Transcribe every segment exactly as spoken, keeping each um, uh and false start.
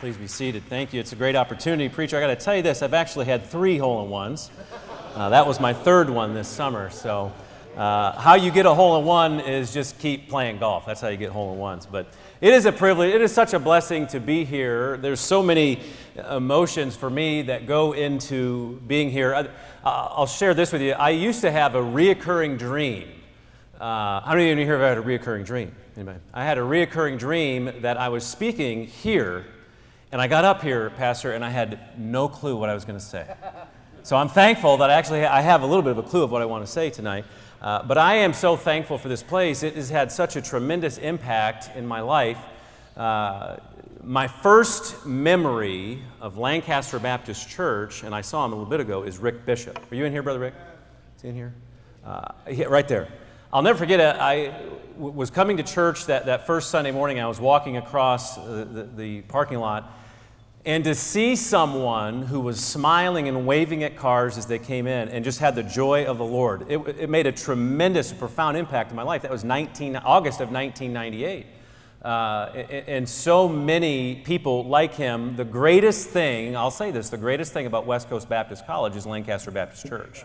Please be seated. Thank you. It's a great opportunity. Preacher, I got to tell you this. I've actually had three hole-in-ones. Uh, that was my third one this summer. So uh, how you get a hole-in-one is just keep playing golf. That's how you get hole-in-ones. But it is a privilege. It is such a blessing to be here. There's so many emotions for me that go into being here. I, I'll share this with you. I used to have a reoccurring dream. Uh, how many of you here have had a reoccurring dream? Anybody? I had a reoccurring dream that I was speaking here, and I got up here, Pastor, and I had no clue what I was going to say. So I'm thankful that I actually I have a little bit of a clue of what I want to say tonight. Uh, but I am so thankful for this place. It has had such a tremendous impact in my life. Uh, my first memory of Lancaster Baptist Church, and I saw him a little bit ago, is Rick Bishop. Are you in here, Brother Rick? Is he in here? Uh, yeah, right there. I'll never forget it. I w- was coming to church that, that first Sunday morning. I was walking across the, the, the parking lot, and to see someone who was smiling and waving at cars as they came in and just had the joy of the Lord, it, it made a tremendous, profound impact in my life. That was nineteen, August of nineteen ninety-eight. Uh, and, and so many people like him. The greatest thing, I'll say this, the greatest thing about West Coast Baptist College is Lancaster Baptist Church.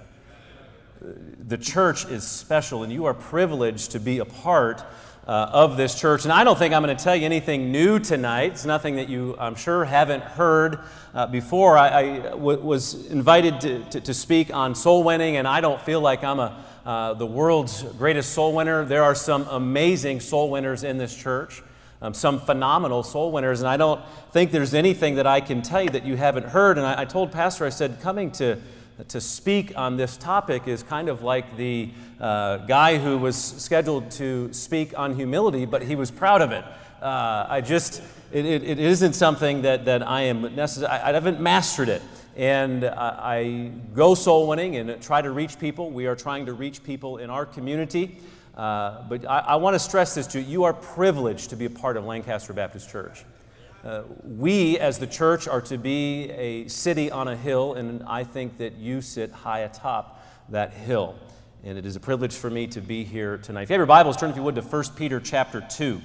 The church is special, and you are privileged to be a part uh, of this church. And I don't think I'm going to tell you anything new tonight. It's nothing that you, I'm sure, haven't heard uh, before. I, I w- was invited to, to, to speak on soul winning, and I don't feel like I'm a, uh, the world's greatest soul winner. There are some amazing soul winners in this church, um, some phenomenal soul winners, and I don't think there's anything that I can tell you that you haven't heard. And I, I told Pastor, I said, coming to To speak on this topic is kind of like the uh, guy who was scheduled to speak on humility, but he was proud of it. Uh, I just, it, it, it isn't something that, that I am necessary. I, I haven't mastered it. And I, I go soul winning and try to reach people. We are trying to reach people in our community. Uh, but I, I want to stress this to you. You are privileged to be a part of Lancaster Baptist Church. Uh, we, as the church, are to be a city on a hill, and I think that you sit high atop that hill. And it is a privilege for me to be here tonight. If you have your Bibles, turn, if you would, to First Peter chapter two.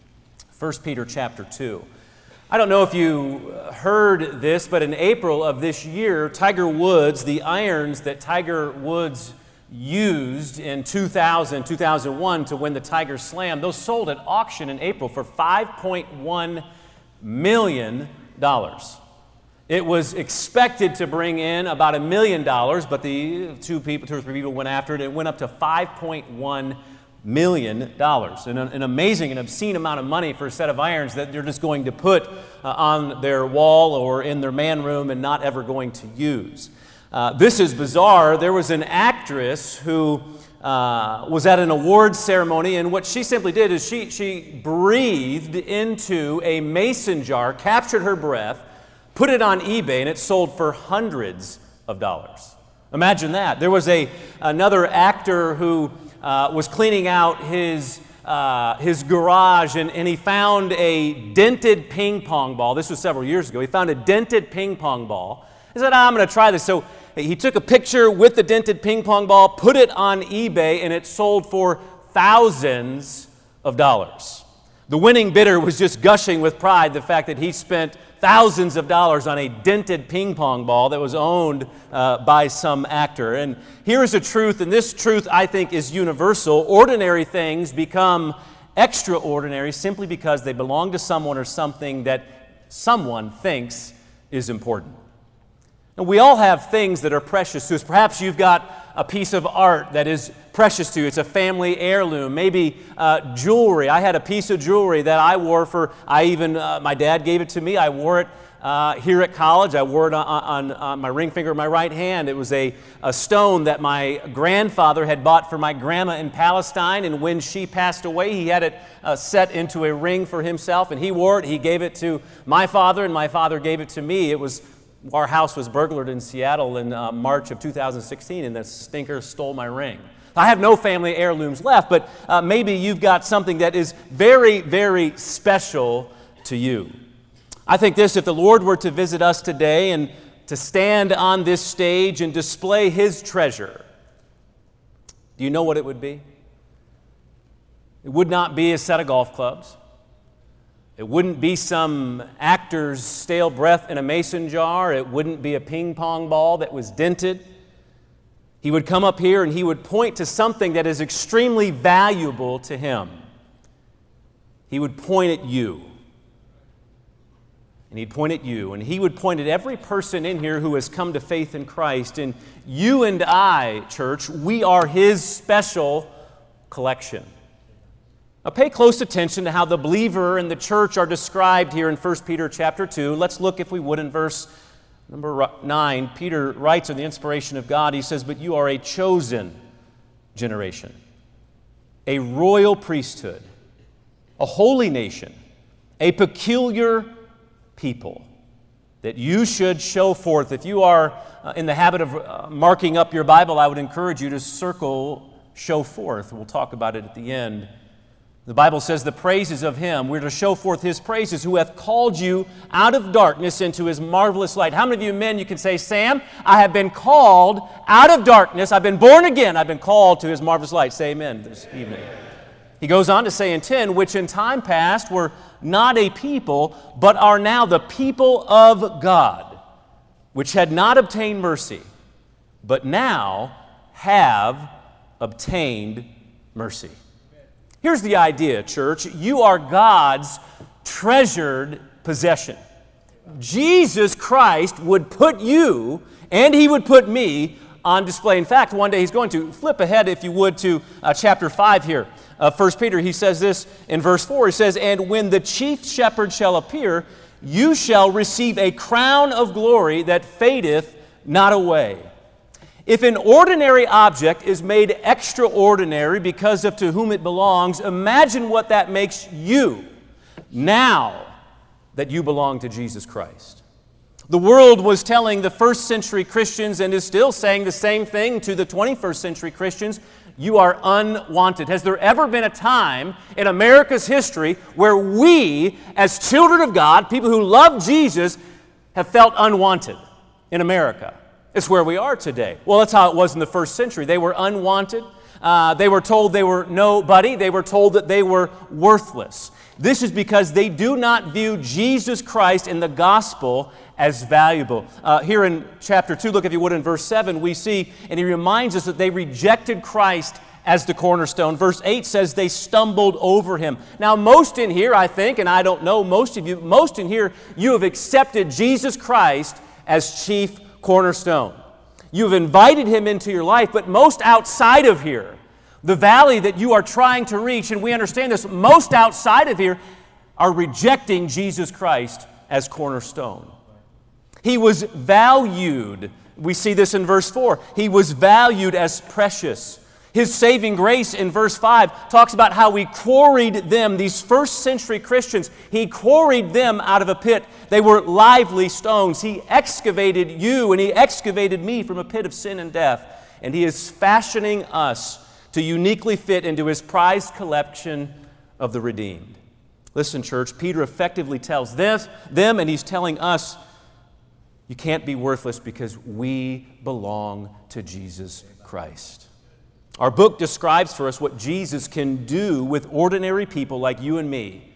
First Peter chapter two. I don't know if you heard this, but in April of this year, Tiger Woods, the irons that Tiger Woods used in two thousand, two thousand one to win the Tiger Slam, those sold at auction in April for five point one million dollars. It was expected to bring in about a million dollars, but the two people, two or three people went after it. It went up to five point one million dollars. An, an amazing and obscene amount of money for a set of irons that they're just going to put uh, on their wall or in their man room and not ever going to use. Uh, this is bizarre. There was an actress who Uh, was at an awards ceremony, and what she simply did is she, she breathed into a mason jar, captured her breath, put it on eBay, and it sold for hundreds of dollars. Imagine that. There was a, another actor who uh, was cleaning out his, uh, his garage, and, and he found a dented ping pong ball. This was several years ago. He found a dented ping pong ball. He said, I'm going to try this. So he took a picture with the dented ping pong ball, put it on eBay, and it sold for thousands of dollars. The winning bidder was just gushing with pride, the fact that he spent thousands of dollars on a dented ping pong ball that was owned uh, by some actor. And here is a truth, and this truth I think is universal. Ordinary things become extraordinary simply because they belong to someone or something that someone thinks is important. And we all have things that are precious to us. Perhaps you've got a piece of art that is precious to you. It's a family heirloom. Maybe uh, jewelry. I had a piece of jewelry that I wore for, I even, uh, my dad gave it to me. I wore it uh, here at college. I wore it on, on, on my ring finger of my right hand. It was a, a stone that my grandfather had bought for my grandma in Palestine, and when she passed away, he had it uh, set into a ring for himself, and he wore it. He gave it to my father, and my father gave it to me. It was Our house was burglared in Seattle in uh, March of two thousand sixteen, and the stinker stole my ring. I have no family heirlooms left, but uh, maybe you've got something that is very, very special to you. I think this, if the Lord were to visit us today and to stand on this stage and display His treasure, do you know what it would be? It would not be a set of golf clubs. It wouldn't be some actor's stale breath in a mason jar. It wouldn't be a ping pong ball that was dented. He would come up here and he would point to something that is extremely valuable to him. He would point at you. And he'd point at you. And he would point at every person in here who has come to faith in Christ. And you and I, church, we are his special collection. Now pay close attention to how the believer and the church are described here in First Peter chapter two. Let's look, if we would, in verse number nine. Peter writes in the inspiration of God, he says, "But you are a chosen generation, a royal priesthood, a holy nation, a peculiar people, that you should show forth." If you are uh, in the habit of uh, marking up your Bible, I would encourage you to circle "show forth." We'll talk about it at the end. The Bible says the praises of him, we're to show forth his praises, who hath called you out of darkness into his marvelous light. How many of you men, you can say, "Sam, I have been called out of darkness. I've been born again. I've been called to his marvelous light." Say amen this evening. He goes on to say in ten, "Which in time past were not a people, but are now the people of God, which had not obtained mercy, but now have obtained mercy." Here's the idea, church. You are God's treasured possession. Jesus Christ would put you, and he would put me, on display. In fact, one day he's going to flip ahead, if you would, to uh, chapter five here. Uh, First Peter, he says this in verse four. He says, "And when the chief shepherd shall appear, you shall receive a crown of glory that fadeth not away." If an ordinary object is made extraordinary because of to whom it belongs, imagine what that makes you now that you belong to Jesus Christ. The world was telling the first century Christians, and is still saying the same thing to the twenty-first century Christians: you are unwanted. Has there ever been a time in America's history where we, as children of God, people who love Jesus, have felt unwanted in America? It's where we are today. Well, that's how it was in the first century. They were unwanted. Uh, they were told they were nobody. They were told that they were worthless. This is because they do not view Jesus Christ in the gospel as valuable. Uh, here in chapter two, look if you would in verse seven, we see, and he reminds us that they rejected Christ as the cornerstone. Verse eight says they stumbled over him. Now, most in here, I think, and I don't know, most of you, most in here, you have accepted Jesus Christ as chief cornerstone. You've invited him into your life, but most outside of here, the valley that you are trying to reach, and we understand this, most outside of here are rejecting Jesus Christ as cornerstone. He was valued. We see this in verse four. He was valued as precious. His saving grace in verse five talks about how he quarried them, these first century Christians. He quarried them out of a pit. They were lively stones. He excavated you and he excavated me from a pit of sin and death. And he is fashioning us to uniquely fit into his prized collection of the redeemed. Listen, church, Peter effectively tells this, them, and he's telling us, you can't be worthless because we belong to Jesus Christ. Our book describes for us what Jesus can do with ordinary people like you and me,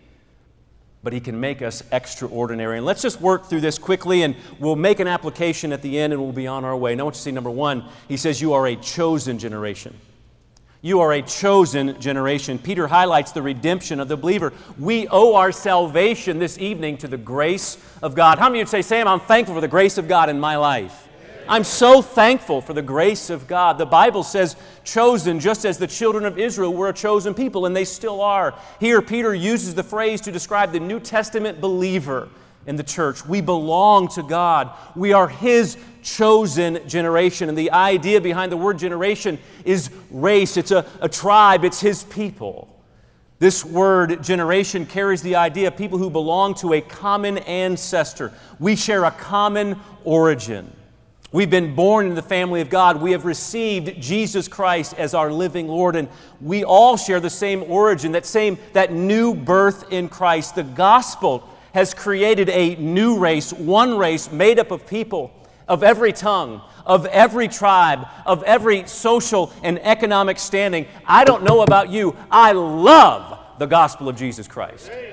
but he can make us extraordinary. And let's just work through this quickly, and we'll make an application at the end, and we'll be on our way. Now, I want you to see number one. He says, you are a chosen generation. You are a chosen generation. Peter highlights the redemption of the believer. We owe our salvation this evening to the grace of God. How many of you would say, Sam, I'm thankful for the grace of God in my life? I'm so thankful for the grace of God. The Bible says chosen, just as the children of Israel were a chosen people, and they still are. Here, Peter uses the phrase to describe the New Testament believer in the church. We belong to God. We are his chosen generation. And the idea behind the word generation is race. It's a, a tribe. It's his people. This word generation carries the idea of people who belong to a common ancestor. We share a common origin. We've been born in the family of God. We have received Jesus Christ as our living Lord, and we all share the same origin, that same, that new birth in Christ. The gospel has created a new race, one race made up of people of every tongue, of every tribe, of every social and economic standing. I don't know about you. I love the gospel of Jesus Christ.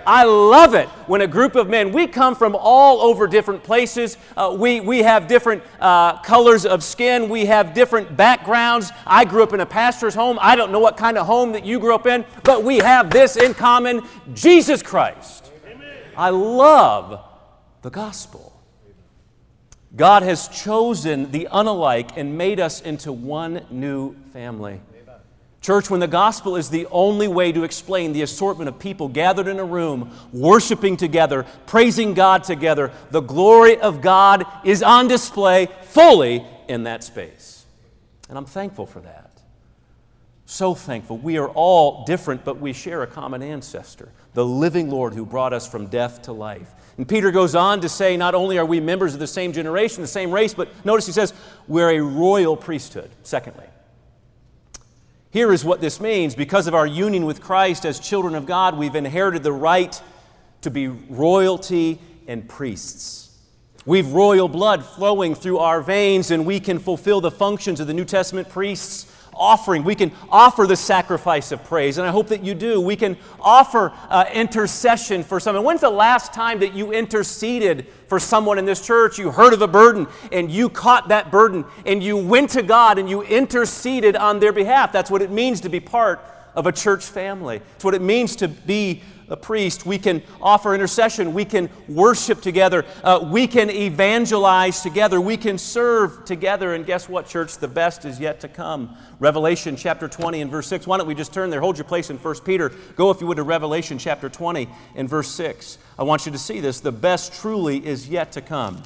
I love it when a group of men, we come from all over different places. Uh, we, we have different uh, colors of skin. We have different backgrounds. I grew up in a pastor's home. I don't know what kind of home that you grew up in, but we have this in common, Jesus Christ. Amen. I love the gospel. God has chosen the unalike and made us into one new family. Church, when the gospel is the only way to explain the assortment of people gathered in a room, worshiping together, praising God together, the glory of God is on display fully in that space. And I'm thankful for that. So thankful. We are all different, but we share a common ancestor, the living Lord who brought us from death to life. And Peter goes on to say, not only are we members of the same generation, the same race, but notice he says, we're a royal priesthood, secondly. Here is what this means. Because of our union with Christ as children of God, we've inherited the right to be royalty and priests. We've royal blood flowing through our veins, and we can fulfill the functions of the New Testament priests' offering. We can offer the sacrifice of praise, and I hope that you do. We can offer uh, intercession for someone. When's the last time that you interceded for someone in this church? You heard of a burden, and you caught that burden, and you went to God, and you interceded on their behalf. That's what it means to be part of a church family. It's what it means to be a priest. We can offer intercession. We can worship together. Uh, we can evangelize together. We can serve together. And guess what, church? The best is yet to come. Revelation chapter twenty and verse six. Why don't we just turn there? Hold your place in First Peter. Go, if you would, to Revelation chapter twenty and verse six. I want you to see this. The best truly is yet to come.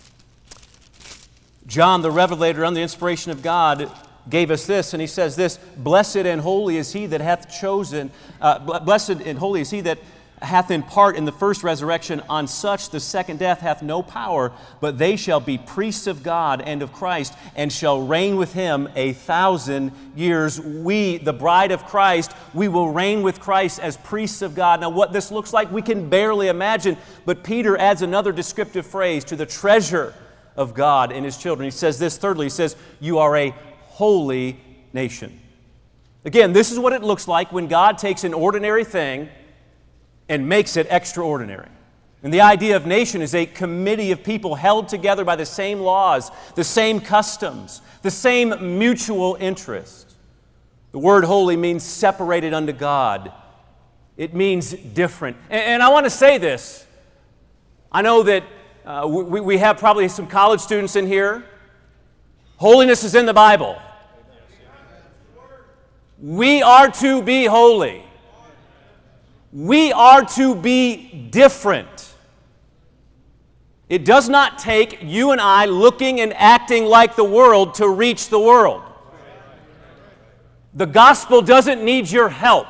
John, the Revelator, under the inspiration of God, gave us this, and he says this: blessed and holy is he that hath chosen, uh, blessed and holy is he that hath in part in the first resurrection. On such the second death hath no power, but they shall be priests of God and of Christ, and shall reign with him a thousand years. We, the bride of Christ, we will reign with Christ as priests of God. Now, what this looks like, we can barely imagine, but Peter adds another descriptive phrase to the treasure of God in his children. He says this, thirdly, he says, you are a holy nation. Again, this is what it looks like when God takes an ordinary thing and makes it extraordinary. And the idea of nation is a committee of people held together by the same laws, the same customs, the same mutual interest. The word holy means separated unto God. It means different. And, and I want to say this. I know that uh, we, we have probably some college students in here. Holiness is in the Bible. We are to be holy. We are to be different. It does not take you and I looking and acting like the world to reach the world. The gospel doesn't need your help.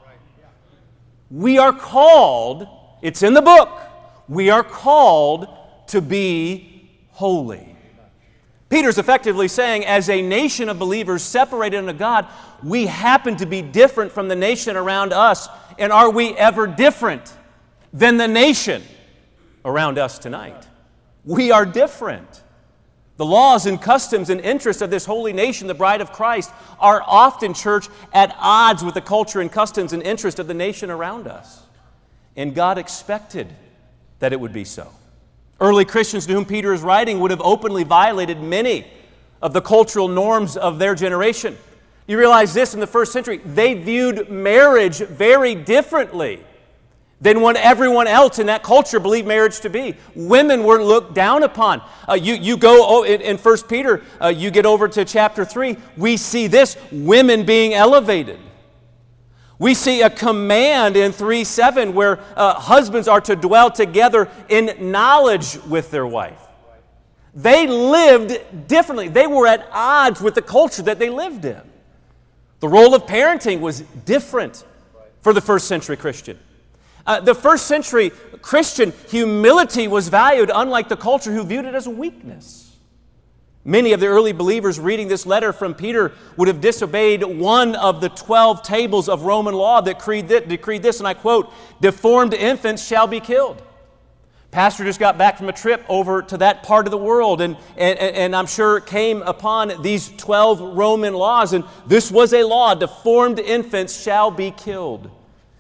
We are called, it's in the book, we are called to be holy. Peter's effectively saying, as a nation of believers separated unto God, we happen to be different from the nation around us. And are we ever different than the nation around us tonight? We are different. The laws and customs and interests of this holy nation, the bride of Christ, are often, church, at odds with the culture and customs and interests of the nation around us. And God expected that it would be so. Early Christians to whom Peter is writing would have openly violated many of the cultural norms of their generation. You realize this, in the first century, they viewed marriage very differently than what everyone else in that culture believed marriage to be. Women were looked down upon. Uh, you, you go oh, in, in First Peter, uh, you get over to chapter three, we see this, women being elevated. We see a command in three seven where uh, husbands are to dwell together in knowledge with their wife. They lived differently. They were at odds with the culture that they lived in. The role of parenting was different for the first century Christian. Uh, the first century Christian, humility was valued, unlike the culture who viewed it as a weakness. Many of the early believers reading this letter from Peter would have disobeyed one of the twelve tables of Roman law that decreed this, and I quote, deformed infants shall be killed. Pastor just got back from a trip over to that part of the world, and, and, and I'm sure came upon these twelve Roman laws, and this was a law, deformed infants shall be killed.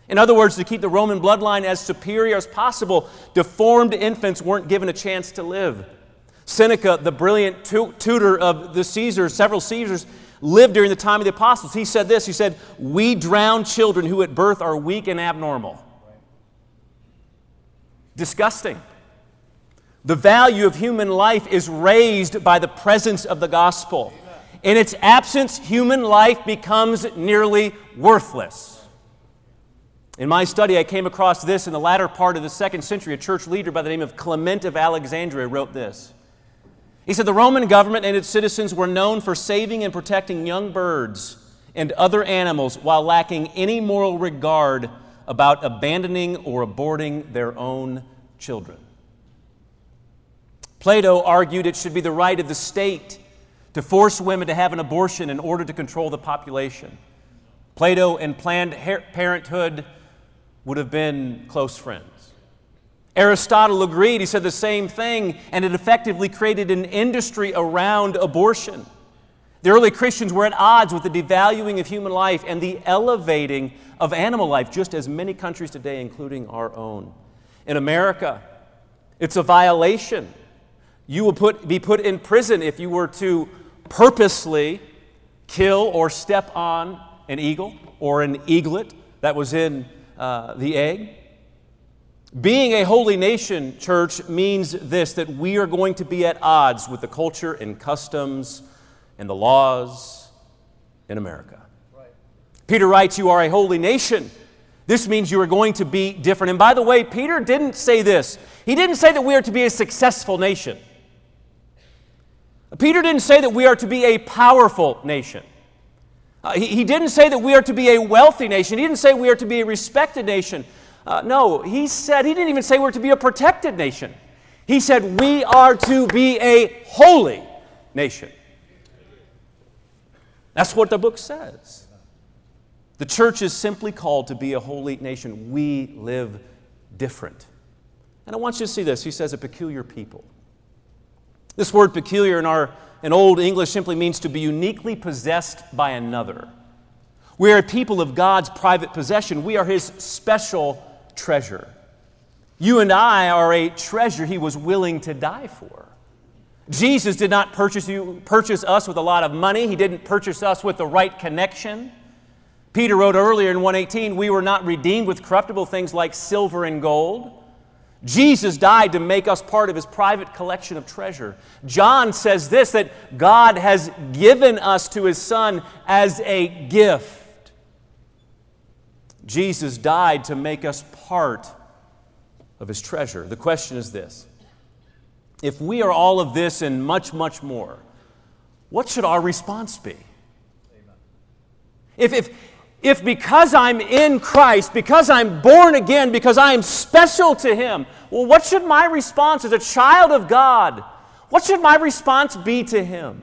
In other words, to keep the Roman bloodline as superior as possible, deformed infants weren't given a chance to live. Seneca, the brilliant tu- tutor of the Caesars, several Caesars, lived during the time of the apostles. He said this, he said, "We drown children who at birth are weak and abnormal." Disgusting. The value of human life is raised by the presence of the gospel. In its absence, human life becomes nearly worthless. In my study, I came across this in the latter part of the second century. A church leader by the name of Clement of Alexandria wrote this. He said, "The Roman government and its citizens were known for saving and protecting young birds and other animals while lacking any moral regard about abandoning or aborting their own children." Plato argued it should be the right of the state to force women to have an abortion in order to control the population. Plato and Planned Parenthood would have been close friends. Aristotle agreed. He said the same thing, and it effectively created an industry around abortion. The early Christians were at odds with the devaluing of human life and the elevating of animal life, just as many countries today, including our own. In America, it's a violation. You will put, be put in prison if you were to purposely kill or step on an eagle or an eaglet that was in uh, the egg. Being a holy nation, church, means this, that we are going to be at odds with the culture and customs and the laws in America. Right. Peter writes, "You are a holy nation." This means you are going to be different. And by the way, Peter didn't say this. He didn't say that we are to be a successful nation. Peter didn't say that we are to be a powerful nation. Uh, he, he didn't say that we are to be a wealthy nation. He didn't say we are to be a respected nation. Uh, no, he said, he didn't even say we're to be a protected nation. He said we are to be a holy nation. That's what the book says. The church is simply called to be a holy nation. We live different. And I want you to see this. He says a peculiar people. This word peculiar in our in Old English simply means to be uniquely possessed by another. We are a people of God's private possession. We are His special treasure. You and I are a treasure He was willing to die for. Jesus did not purchase you, purchase us with a lot of money. He didn't purchase us with the right connection. Peter wrote earlier in one eighteen, "We were not redeemed with corruptible things like silver and gold." Jesus died to make us part of His private collection of treasure. John says this, that God has given us to His Son as a gift. Jesus died to make us part of His treasure. The question is this: if we are all of this and much, much more, what should our response be? Amen. If, if, if because I'm in Christ, because I'm born again, because I am special to Him, well, what should my response as a child of God, what should my response be to Him?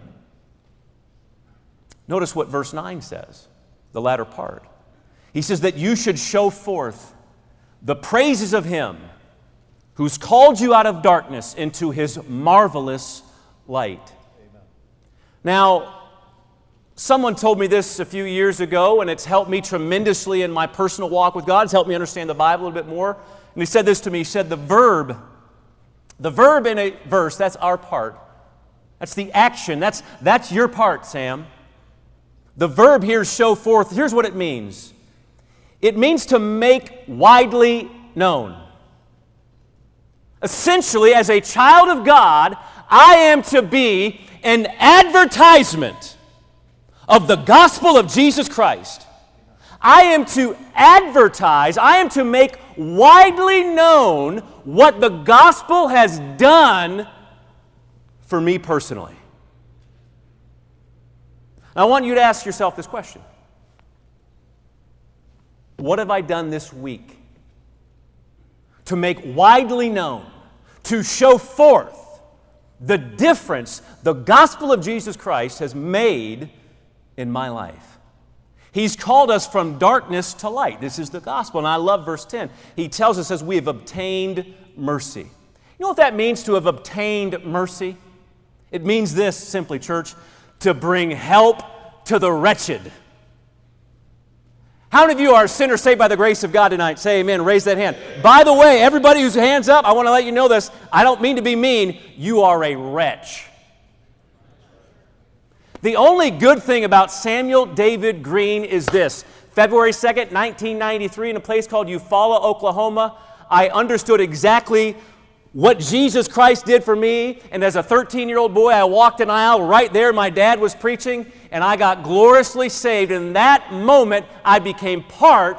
Notice what verse nine says, the latter part. He says that you should show forth the praises of Him who's called you out of darkness into His marvelous light. Amen. Now, someone told me this a few years ago, and it's helped me tremendously in my personal walk with God. It's helped me understand the Bible a little bit more. And he said this to me. He said, the verb, the verb in a verse, that's our part. That's the action. That's, that's your part, Sam. The verb here, show forth, here's what it means. It means to make widely known. Essentially, as a child of God, I am to be an advertisement of the gospel of Jesus Christ. I am to advertise, I am to make widely known what the gospel has done for me personally. I want you to ask yourself this question. What have I done this week to make widely known, to show forth the difference the gospel of Jesus Christ has made in my life? He's called us from darkness to light. This is the gospel. And I love verse ten. He tells us as we have obtained mercy. You know what that means, to have obtained mercy? It means this simply, church, to bring help to the wretched. How How many of you are sinners saved by the grace of God tonight? Say amen. Raise that hand. By the way, everybody whose hands up, I want to let you know this. I don't mean to be mean. You are a wretch. The only good thing about Samuel David Green is this. February second, nineteen ninety-three, in a place called Eufaula, Oklahoma, I understood exactly what Jesus Christ did for me, and as a thirteen-year-old boy, I walked an aisle right there. My dad was preaching, and I got gloriously saved. In that moment, I became part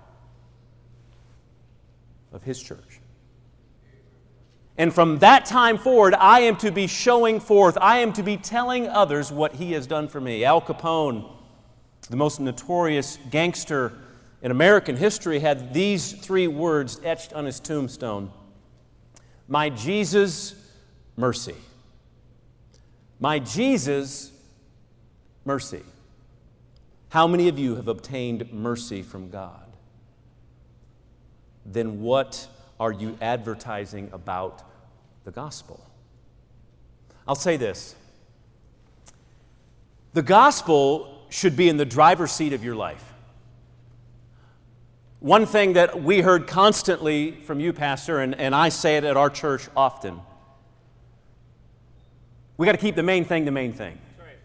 of His church. And from that time forward, I am to be showing forth, I am to be telling others what He has done for me. Al Capone, the most notorious gangster in American history, had these three words etched on his tombstone. My Jesus, mercy. My Jesus, mercy. How many of you have obtained mercy from God? Then what are you advertising about the gospel? I'll say this. The gospel should be in the driver's seat of your life. One thing that we heard constantly from you, Pastor, and, and I say it at our church often, we got to keep the main thing the main thing.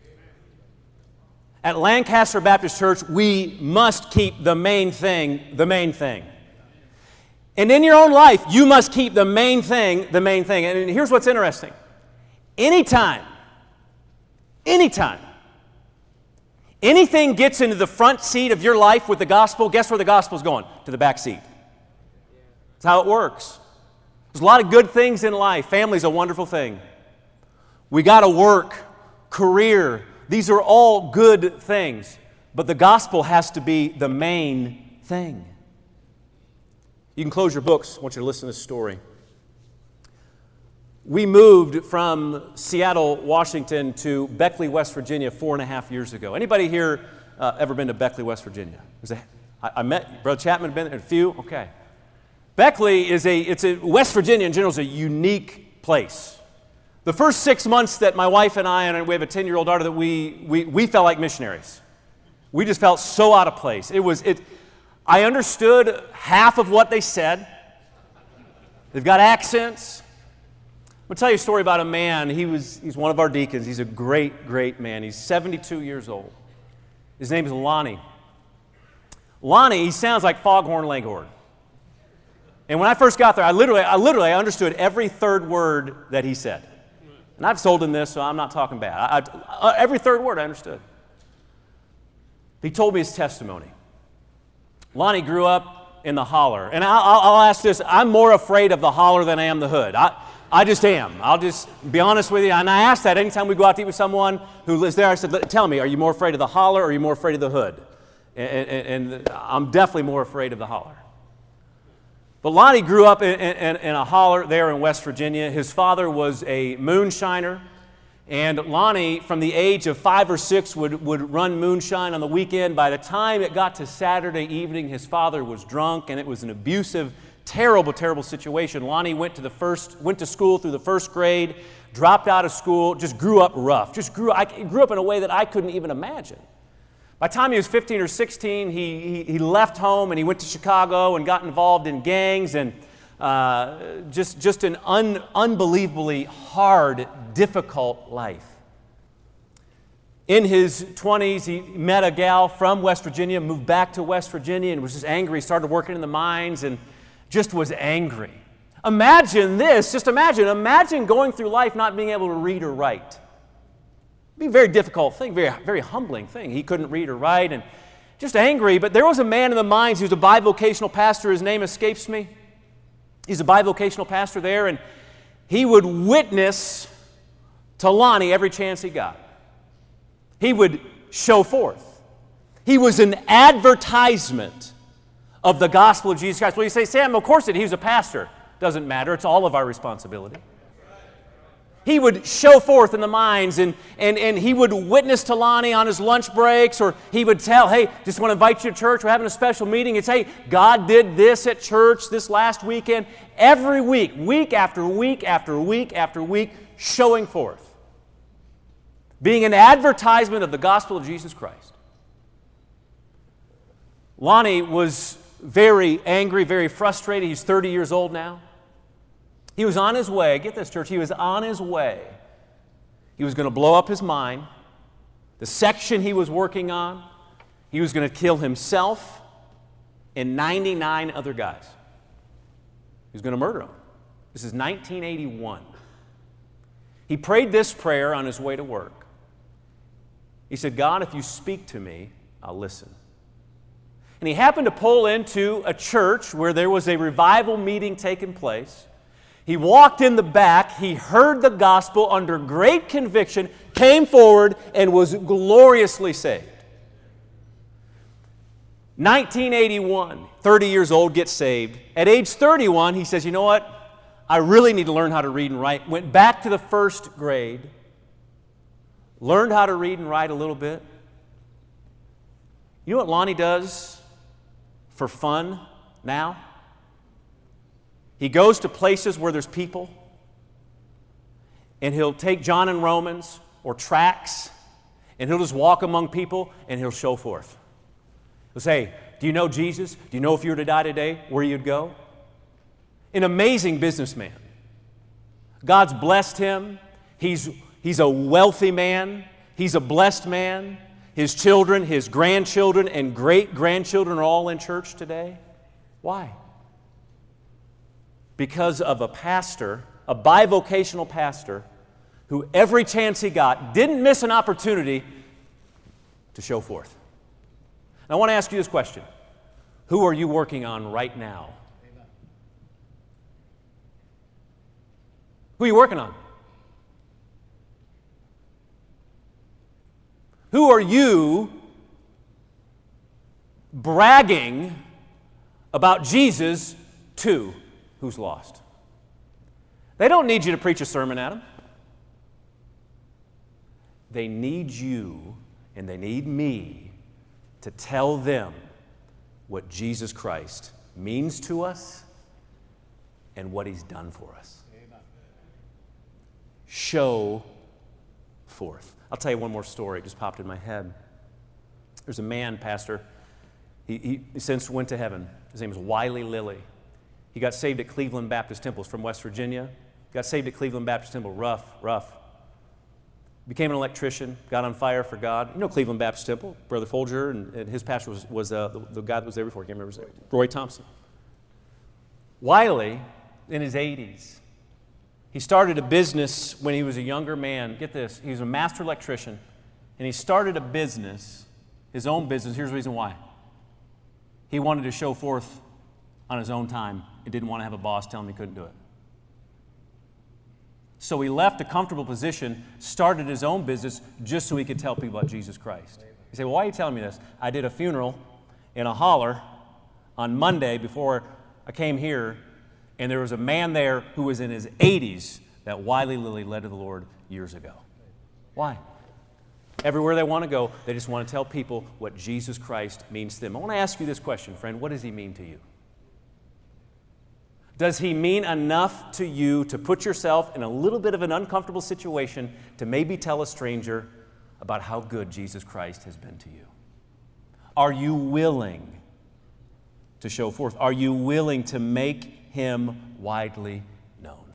At Lancaster Baptist Church, we must keep the main thing the main thing. And in your own life, you must keep the main thing the main thing. And here's what's interesting. Anytime, anytime, anything gets into the front seat of your life with the gospel, guess where the gospel's going? To the back seat. That's how it works. There's a lot of good things in life. Family's a wonderful thing. We got to work, career. These are all good things. But the gospel has to be the main thing. You can close your books. I want you to listen to this story. We moved from Seattle, Washington to Beckley, West Virginia four and a half years ago. Anybody here uh, ever been to Beckley, West Virginia? Was a, I, I met Brother Chapman, been there, a few? Okay. Beckley is a, it's a, West Virginia in general is a unique place. The first six months that my wife and I, and we have a ten-year-old daughter, that we, we, we felt like missionaries. We just felt so out of place. It was, it, I understood half of what they said. They've got accents. I'm going to tell you a story about a man. He was, he's one of our deacons. He's a great, great man. He's seventy-two years old. His name is Lonnie. Lonnie, he sounds like Foghorn Leghorn. And when I first got there, I literally, I literally understood every third word that he said. And I've sold him this, so I'm not talking bad. I, I, every third word I understood. He told me his testimony. Lonnie grew up in the holler. And I'll, I'll ask this, I'm more afraid of the holler than I am the hood. I, I just am. I'll just be honest with you. And I ask that anytime we go out to eat with someone who lives there. I said, tell me, are you more afraid of the holler or are you more afraid of the hood? And, and, and I'm definitely more afraid of the holler. But Lonnie grew up in, in, in a holler there in West Virginia. His father was a moonshiner. And Lonnie, from the age of five or six, would, would run moonshine on the weekend. By the time it got to Saturday evening, his father was drunk, and it was an abusive, terrible, terrible situation. Lonnie went to the first, went to school through the first grade, dropped out of school, just grew up rough. Just grew, I grew up in a way that I couldn't even imagine. By the time he was fifteen or sixteen, he, he, he left home and he went to Chicago and got involved in gangs and uh, just, just an un, unbelievably hard, difficult life. In his twenties, he met a gal from West Virginia, moved back to West Virginia and was just angry. He started working in the mines and just was angry. Imagine this, just imagine, imagine going through life not being able to read or write. It'd be a very difficult thing, very, very humbling thing. He couldn't read or write and just angry, but there was a man in the mines. He was a bivocational pastor. His name escapes me. He's a bivocational pastor there, and he would witness to Lonnie every chance he got. He would show forth. He was an advertisement of the gospel of Jesus Christ. Well, you say, Sam, of course it. He was a pastor. Doesn't matter. It's all of our responsibility. He would show forth in the mines, and, and, and he would witness to Lonnie on his lunch breaks, or he would tell, hey, just want to invite you to church. We're having a special meeting. It's, hey, God did this at church this last weekend. Every week, week after week after week after week, showing forth. Being an advertisement of the gospel of Jesus Christ. Lonnie was very angry, very frustrated. He's thirty years old now. He was on his way, get this, church, he was on his way. He was going to blow up his mine. The section he was working on, he was going to kill himself and ninety-nine other guys. He was going to murder them. This is nineteen eighty-one. He prayed this prayer on his way to work. He said, God, if you speak to me, I'll listen. And he happened to pull into a church where there was a revival meeting taking place. He walked in the back, he heard the gospel under great conviction, came forward, and was gloriously saved. nineteen eighty-one, thirty years old, gets saved. At age thirty-one, he says, you know what? I really need to learn how to read and write. Went back to the first grade, learned how to read and write a little bit. You know what Lonnie does for fun now? He goes to places where there's people, and he'll take John and Romans or tracts, and he'll just walk among people, and he'll show forth. He'll say, do you know Jesus? Do you know if you were to die today, where you'd go? An amazing businessman. God's blessed him. He's, he's a wealthy man. He's a blessed man. His children, his grandchildren, and great-grandchildren are all in church today. Why? Because of a pastor, a bivocational pastor, who every chance he got didn't miss an opportunity to show forth. Now, I want to ask you this question. Who are you working on right now? Amen. Who are you working on? Who are you bragging about Jesus to who's lost? They don't need you to preach a sermon at them. They need you and they need me to tell them what Jesus Christ means to us and what He's done for us. Amen. Show forth. I'll tell you one more story. It just popped in my head. There's a man, pastor. He, he, he since went to heaven. His name is Wiley Lilly. He got saved at Cleveland Baptist Temple. He's from West Virginia. Got saved at Cleveland Baptist Temple. Rough, rough. Became an electrician. Got on fire for God. You know Cleveland Baptist Temple. Brother Folger and, and his pastor was, was uh, the, the guy that was there before. I can't remember his name. Roy Thompson. Wiley, in his eighties, he started a business when he was a younger man. Get this. He was a master electrician. And he started a business, his own business. Here's the reason why. He wanted to show forth on his own time. He didn't want to have a boss tell him he couldn't do it. So he left a comfortable position, started his own business just so he could tell people about Jesus Christ. You say, well, why are you telling me this? I did a funeral in a holler on Monday before I came here, and there was a man there who was in his eighties that Wiley Lilly led to the Lord years ago. Why? Everywhere they want to go, they just want to tell people what Jesus Christ means to them. I want to ask you this question, friend. What does He mean to you? Does He mean enough to you to put yourself in a little bit of an uncomfortable situation to maybe tell a stranger about how good Jesus Christ has been to you? Are you willing to show forth? Are you willing to make Him widely